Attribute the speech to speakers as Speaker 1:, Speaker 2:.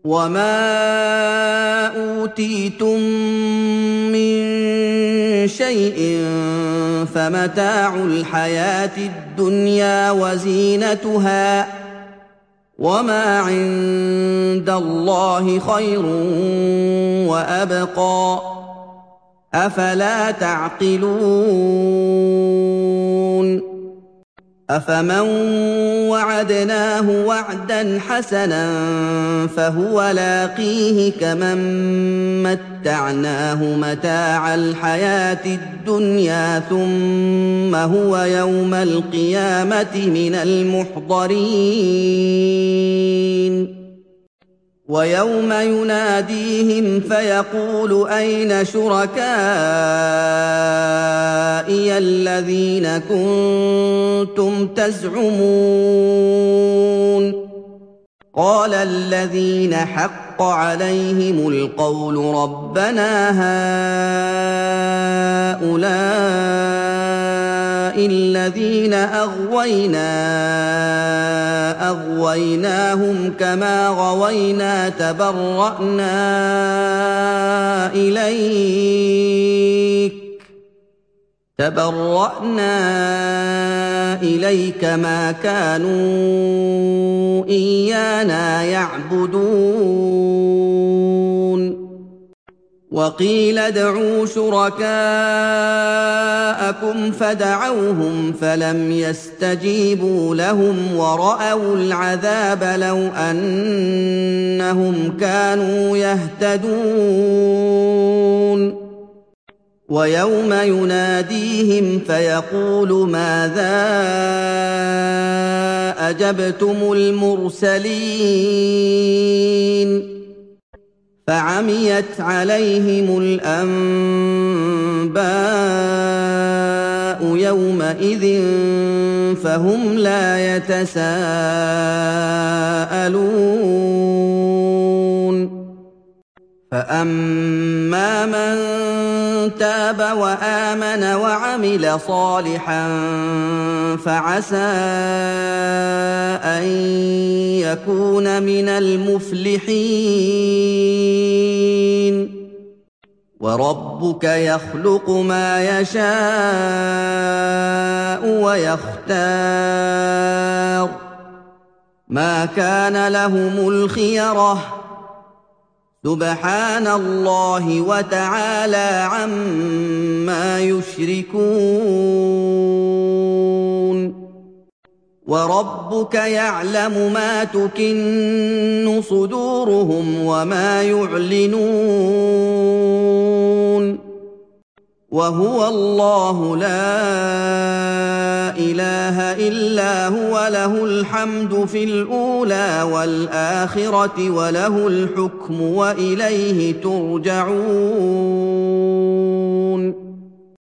Speaker 1: وَمَا أُوتِيتُم مِّن شَيْءٍ فَمَتَاعُ الْحَيَاةِ الدُّنْيَا وَزِينَتُهَا ۚ وَمَا عِندَ اللَّهِ خَيْرٌ وَأَبْقَىٰ ۚ أَفَلَا تَعْقِلُونَ أَفَمَن وَعَدْنَاهُ وَعْدًا حَسَنًا فَهُوَ لَاقِيهِ كَمَن مَّتَّعْنَاهُ مَتَاعَ الْحَيَاةِ الدُّنْيَا ثُمَّ هُوَ يَوْمَ الْقِيَامَةِ مِنَ الْمُحْضَرِينَ وَيَوْمَ يُنَادِيهِمْ فَيَقُولُ أَيْنَ شُرَكَائِيَ الَّذِينَ كُنتُمْ تَزْعُمُونَ قَالَ الَّذِينَ حَقَّ عَلَيْهِمُ الْقَوْلُ رَبَّنَا هَٰؤُلَاءِ الَّذِينَ أَغْوَيْنَاهُمْ كَمَا غَوَيْنَا تَبَرَّأْنَا إِلَيْكَ مَا كَانُوا إِيَّانَا يَعْبُدُونَ وَقِيلَ ادْعُوا شُرَكَاءَكُمْ فَدَعَوْهُمْ فَلَمْ يَسْتَجِيبُوا لَهُمْ وَرَأَوُا الْعَذَابَ لَوْ أَنَّهُمْ كَانُوا يَهْتَدُونَ وَيَوْمَ يُنَادِيهِمْ فَيَقُولُ مَاذَا أَجَبْتُمُ الْمُرْسَلِينَ فَعَمِيَتْ عَلَيْهِمُ الْأَنبَاءُ يَوْمَئِذٍ فَهُمْ لَا يَتَسَاءَلُونَ فَأَمَّا مَن تَابَ وَآمَنَ وَعَمِلَ صَالِحًا فَعَسَىٰ أَن يَكُونَ مِنَ الْمُفْلِحِينَ وَرَبُّكَ يَخْلُقُ مَا يَشَاءُ وَيَخْتَارُ ۗ مَا كَانَ لَهُمُ الْخِيَرَةُ ۚ سُبْحَانَ اللَّهِ وَتَعَالَىٰ عَمَّا يُشْرِكُونَ وَرَبُّكَ يَعْلَمُ مَا تُكِنُّ صُدُورُهُمْ وَمَا يُعْلِنُونَ وَهُوَ اللَّهُ لَا إِلَٰهَ إِلَّا هُوَ لَهُ الْحَمْدُ فِي الْأُولَىٰ وَالْآخِرَةِ وَلَهُ الْحُكْمُ وَإِلَيْهِ تُرْجَعُونَ